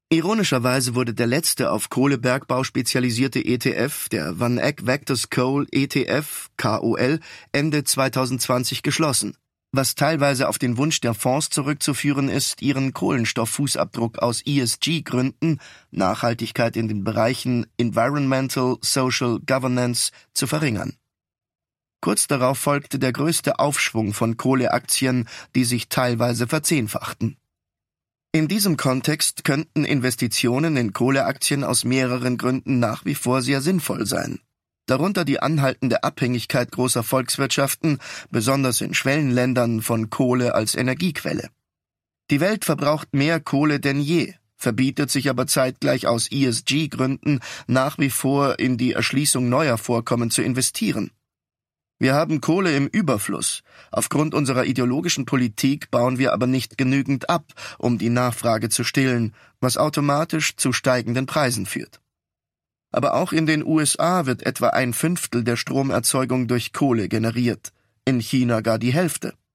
Ironischerweise wurde der letzte auf Kohlebergbau spezialisierte ETF, der Van Eck Vectors Coal ETF, KOL, Ende 2020 geschlossen, was teilweise auf den Wunsch der Fonds zurückzuführen ist, ihren Kohlenstofffußabdruck aus ESG-Gründen, Nachhaltigkeit in den Bereichen Environmental, Social, Governance, zu verringern. Kurz darauf folgte der größte Aufschwung von Kohleaktien, die sich teilweise verzehnfachten. In diesem Kontext könnten Investitionen in Kohleaktien aus mehreren Gründen nach wie vor sehr sinnvoll sein. Darunter die anhaltende Abhängigkeit großer Volkswirtschaften, besonders in Schwellenländern, von Kohle als Energiequelle. Die Welt verbraucht mehr Kohle denn je, verbietet sich aber zeitgleich aus ESG-Gründen nach wie vor in die Erschließung neuer Vorkommen zu investieren. Wir haben Kohle im Überfluss. Aufgrund unserer ideologischen Politik bauen wir aber nicht genügend ab, um die Nachfrage zu stillen, was automatisch zu steigenden Preisen führt. Aber auch in den USA wird etwa 1/5 der Stromerzeugung durch Kohle generiert, in China gar die Hälfte.